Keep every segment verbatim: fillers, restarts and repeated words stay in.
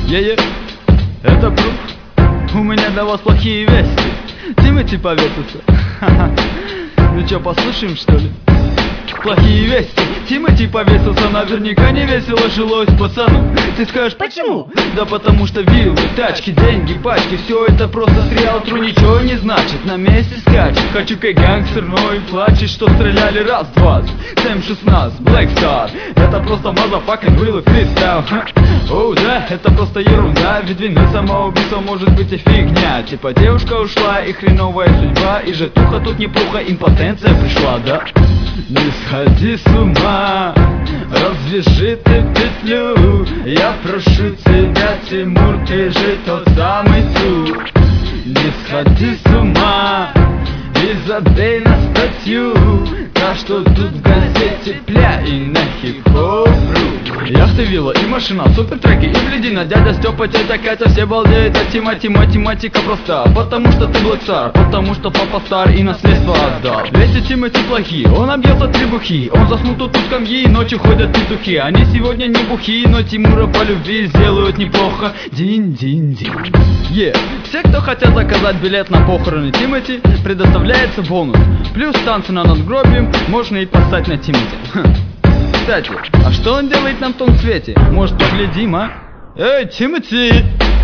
Е-е, это Пруф. У меня для вас плохие вести. Тимати повесился. Ну чё, послушаем, что ли? Плохие вести. Тимати повесился, наверняка не весело жилось пацану. Ты скажешь, почему? Да потому что виллы, тачки, деньги, пачки, все это просто с риэлтору ничего не значит. На месте скачет, хочу как гангстер, но и плачет, что стреляли раз двадцать, семь шестнадцать, Black Star. Это просто motherfucking real freestyle. Оу, да, это просто ерунда, ведь вины самоубийство может быть и фигня. Типа девушка ушла и хреновая судьба, и житуха тут неплохо, импотенция пришла, да? Не сходи с ума, развяжи ты петлю. Я прошу тебя, Тимур, ты же тот самый ту. Не сходи с ума и забей на статью, так что тут в газете пля и на хип-хоп. Яхты, вилла и машина, супер треки и бледина. Дядя Степа, тетя Катя, все балдеют от Тимати. Математика проста, потому что ты Black Star, потому что папа стар и наследство отдал. Эти Тимати плохие, он объелся требухи. Он заснул тут у скамьи, ночью ходят петухи. Они сегодня не бухи, но Тимура по любви сделают неплохо. Динь-динь-динь. Е, yeah. Все, кто хотят заказать билет на похороны Тимати, предоставляется бонус. Плюс танцы на надгробием, можно и поссать на Тимати. Кстати, а что он делает на том свете? Может, поглядим, а? Эй, Тимати!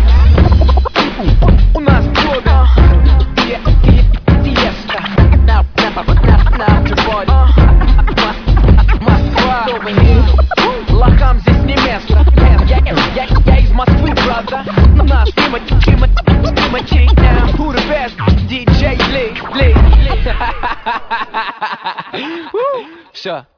У нас годы Фиеста Москва лохам здесь не место. Я, я, я из Москвы, правда. Наш Тимати, Тимати, Тимати. Who the best? ди джей Ли, Ли. Все.